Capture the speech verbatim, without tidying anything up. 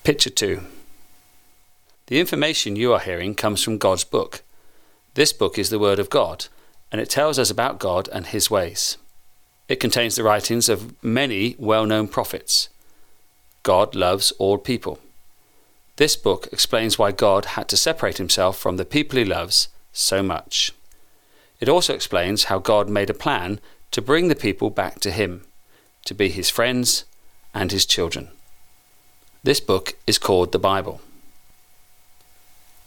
Picture two. The information you are hearing comes from God's book. This book is the Word of God, and it tells us about God and His ways. It contains the writings of many well-known prophets. God loves all people. This book explains why God had to separate Himself from the people He loves so much. It also explains how God made a plan to bring the people back to Him, to be His friends and His children. This book is called the Bible.